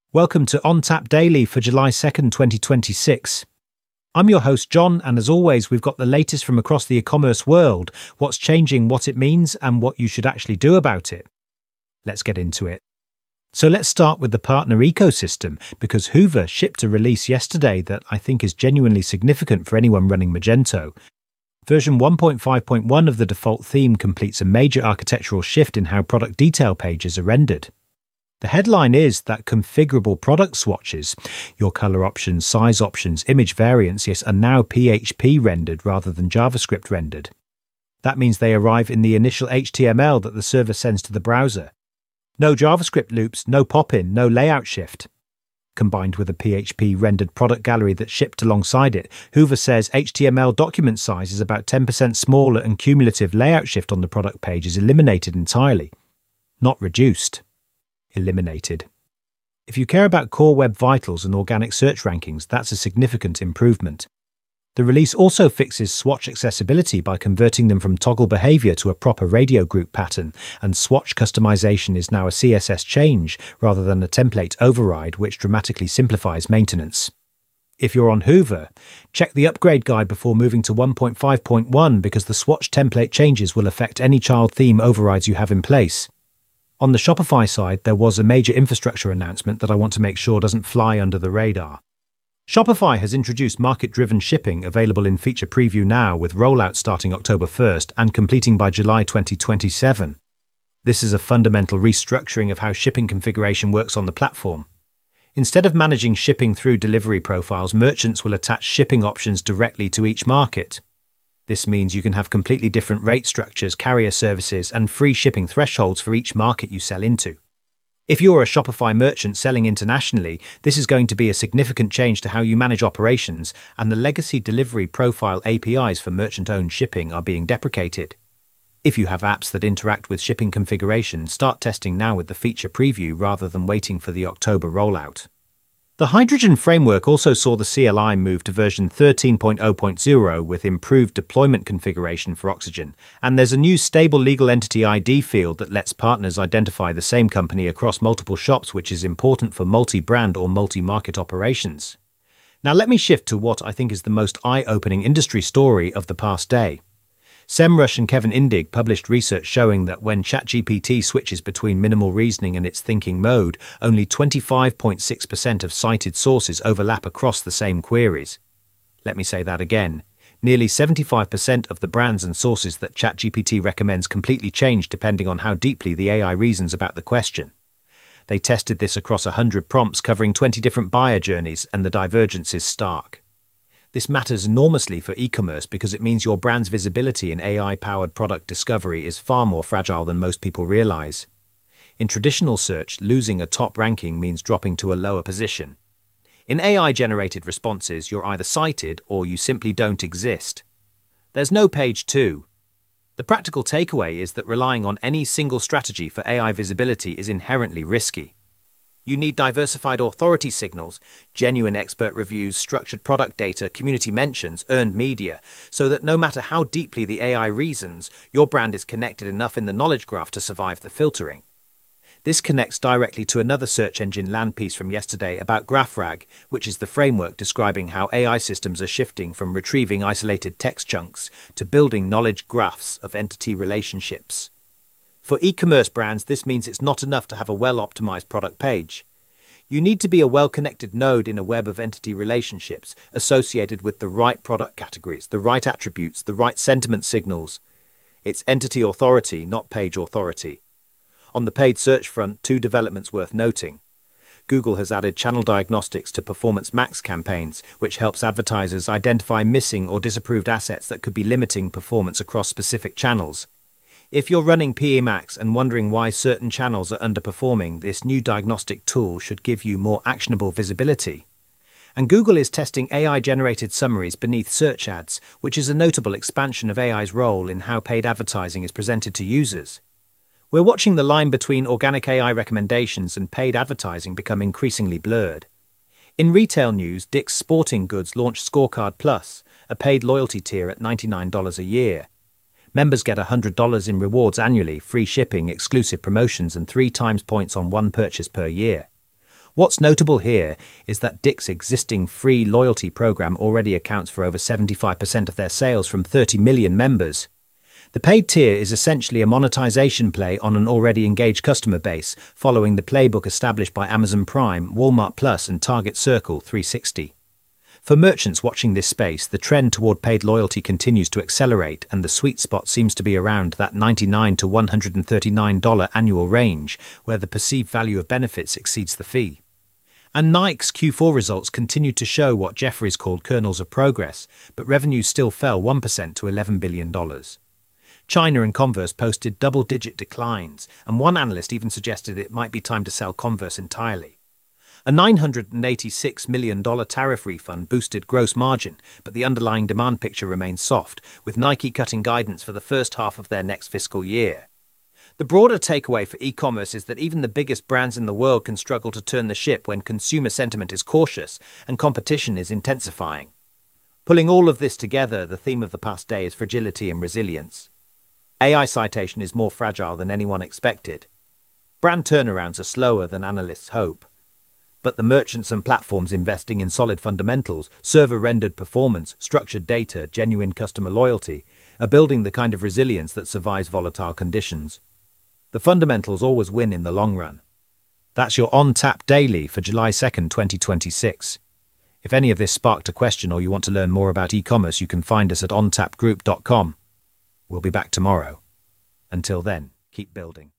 Welcome to OnTap Daily for July 2nd, 2026. I'm your host, John, and as always, we've got the latest from across the e-commerce world, what's changing, what it means, and what you should actually do about it. Let's get into it. So let's start with the partner ecosystem, because Hoover shipped a release yesterday that I think is genuinely significant for anyone running Magento. Version 1.5.1 of the default theme completes a major architectural shift in how product detail pages are rendered. The headline is that configurable product swatches, your color options, size options, image variants, are now PHP rendered rather than JavaScript rendered. That means they arrive in the initial HTML that the server sends to the browser. No JavaScript loops, no pop-in, no layout shift. Combined with a PHP rendered product gallery that shipped alongside it, Hoover says HTML document size is about 10% smaller and cumulative layout shift on the product page is eliminated entirely. Not reduced. Eliminated. If you care about core web vitals and organic search rankings, that's a significant improvement. The release also fixes swatch accessibility by converting them from toggle behavior to a proper radio group pattern, and swatch customization is now a CSS change rather than a template override, which dramatically simplifies maintenance. If you're on Hoover, check the upgrade guide before moving to 1.5.1 because the swatch template changes will affect any child theme overrides you have in place. On the Shopify side, there was a major infrastructure announcement that I want to make sure doesn't fly under the radar. Shopify has introduced market-driven shipping available in feature preview now, with rollout starting October 1st and completing by July 2027. This is a fundamental restructuring of how shipping configuration works on the platform. Instead of managing shipping through delivery profiles, merchants will attach shipping options directly to each market. This means you can have completely different rate structures, carrier services, and free shipping thresholds for each market you sell into. If you're a Shopify merchant selling internationally, this is going to be a significant change to how you manage operations, and the legacy delivery profile APIs for merchant-owned shipping are being deprecated. If you have apps that interact with shipping configuration, start testing now with the feature preview rather than waiting for the October rollout. The Hydrogen framework also saw the CLI move to version 13.0.0 with improved deployment configuration for Oxygen, and there's a new stable legal entity ID field that lets partners identify the same company across multiple shops, which is important for multi-brand or multi-market operations. Now let me shift to what I think is the most eye-opening industry story of the past day. Semrush and Kevin Indig published research showing that when ChatGPT switches between minimal reasoning and its thinking mode, only 25.6% of cited sources overlap across the same queries. Let me say that again. Nearly 75% of the brands and sources that ChatGPT recommends completely change depending on how deeply the AI reasons about the question. They tested this across 100 prompts covering 20 different buyer journeys, and the divergence is stark. This matters enormously for e-commerce because it means your brand's visibility in AI-powered product discovery is far more fragile than most people realize. In traditional search, losing a top ranking means dropping to a lower position. In AI-generated responses, you're either cited or you simply don't exist. There's no page 2. The practical takeaway is that relying on any single strategy for AI visibility is inherently risky. You need diversified authority signals, genuine expert reviews, structured product data, community mentions, earned media, so that no matter how deeply the AI reasons, your brand is connected enough in the knowledge graph to survive the filtering. This connects directly to another search engine land piece from yesterday about GraphRag, which is the framework describing how AI systems are shifting from retrieving isolated text chunks to building knowledge graphs of entity relationships. For e-commerce brands, this means it's not enough to have a well-optimized product page. You need to be a well-connected node in a web of entity relationships associated with the right product categories, the right attributes, the right sentiment signals. It's entity authority, not page authority. On the paid search front, 2 developments worth noting. Google has added channel diagnostics to Performance Max campaigns, which helps advertisers identify missing or disapproved assets that could be limiting performance across specific channels. If you're running PE Max and wondering why certain channels are underperforming, this new diagnostic tool should give you more actionable visibility. And Google is testing AI-generated summaries beneath search ads, which is a notable expansion of AI's role in how paid advertising is presented to users. We're watching the line between organic AI recommendations and paid advertising become increasingly blurred. In retail news, Dick's Sporting Goods launched Scorecard Plus, a paid loyalty tier at $99 a year. Members get $100 in rewards annually, free shipping, exclusive promotions, and 3 times points on one purchase per year. What's notable here is that Dick's existing free loyalty program already accounts for over 75% of their sales from 30 million members. The paid tier is essentially a monetization play on an already engaged customer base, following the playbook established by Amazon Prime, Walmart Plus, and Target Circle 360. For merchants watching this space, the trend toward paid loyalty continues to accelerate, and the sweet spot seems to be around that $99 to $139 annual range, where the perceived value of benefits exceeds the fee. And Nike's Q4 results continued to show what Jefferies called kernels of progress, but revenues still fell 1% to $11 billion. China and Converse posted double-digit declines, and one analyst even suggested it might be time to sell Converse entirely. A $986 million tariff refund boosted gross margin, but the underlying demand picture remains soft, with Nike cutting guidance for the first half of their next fiscal year. The broader takeaway for e-commerce is that even the biggest brands in the world can struggle to turn the ship when consumer sentiment is cautious and competition is intensifying. Pulling all of this together, the theme of the past day is fragility and resilience. AI citation is more fragile than anyone expected. Brand turnarounds are slower than analysts hope. But the merchants and platforms investing in solid fundamentals, server-rendered performance, structured data, genuine customer loyalty, are building the kind of resilience that survives volatile conditions. The fundamentals always win in the long run. That's your On Tap Daily for July 2nd, 2026. If any of this sparked a question or you want to learn more about e-commerce, you can find us at ontapgroup.com. We'll be back tomorrow. Until then, keep building.